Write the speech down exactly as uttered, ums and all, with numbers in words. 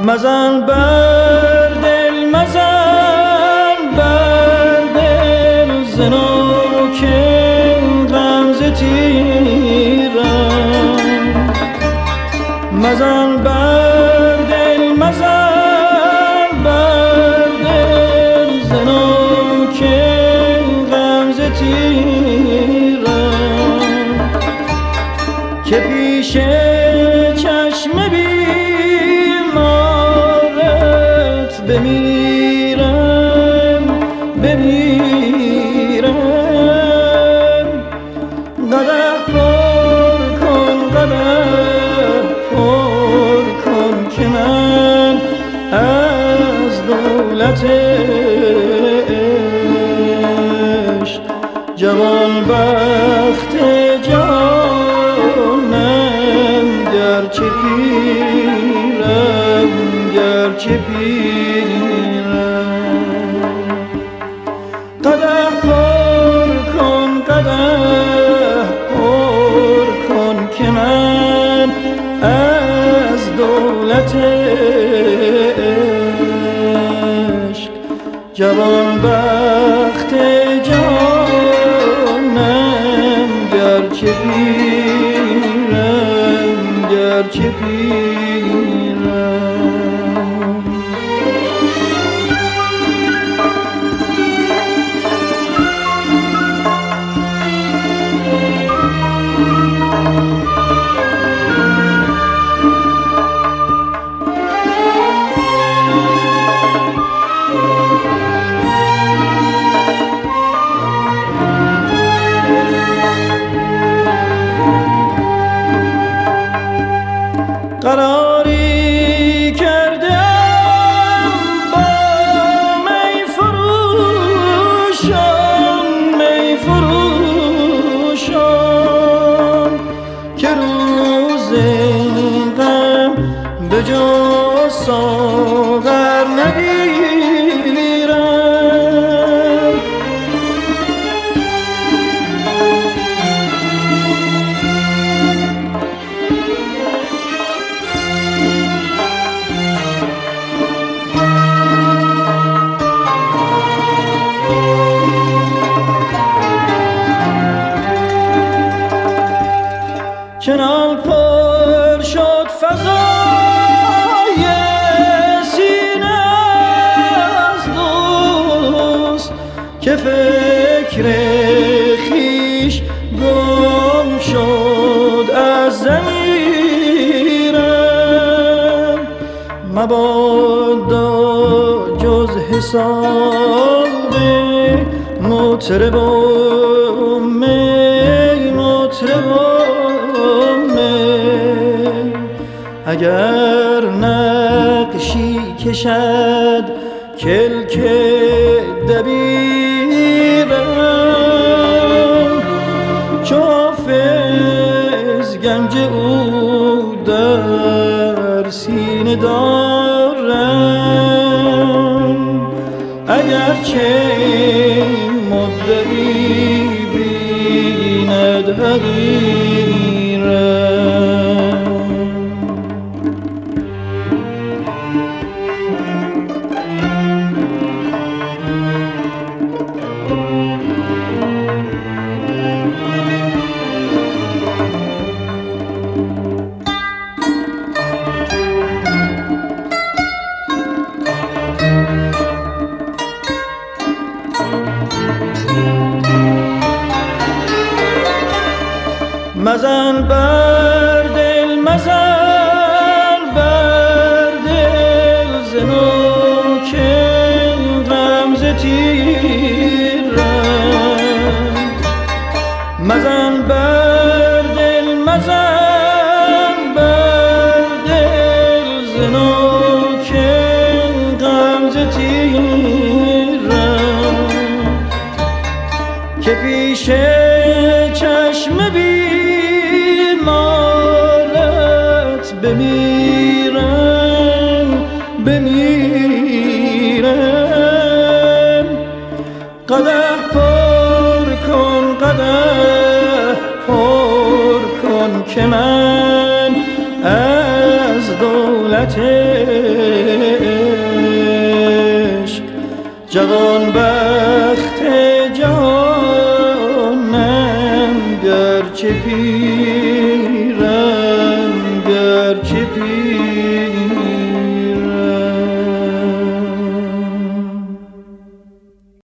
مزن بر دل مزن بر دل زنوک غمزه تیرم مزن بر دل مزن بر دل زنوک غمزه تیرم که پیش چشم بیمارت بمیرم بمیرم قدح پر کن قدح پر کن که من از دولت عشق جوان بخت جانم گرچه پیرم گرچه پیرم قدح پر کن قدح پر کن که من از دولت عشق جوان بخت جانم گرچه پیرم گرچه پیرم قراری کردم با می فروشان می فروشان که روز غم به جز ساغر نگیرم چنان پر شد فضای سینه از دوست که فکر خویش گم شد از ضمیرم مبادا جز حساب مطرب و می مطرب و اگر نقشی کشد کلک دبیرم چو حافظ گنج او در سینه دارم اگرچه مدعی بیند حقیرم مزن بر دل مزن بر دل زنوک غمزه تیرم مزن بر دل مزن بر دل زنوک غمزه تیرم که پیش چشم بیمارت بمیرم بمیرم قدح پر کن قدح پر کن که من از دولت دولت عشق جوان بخت جانم گرچه پیرم گرچه پیرم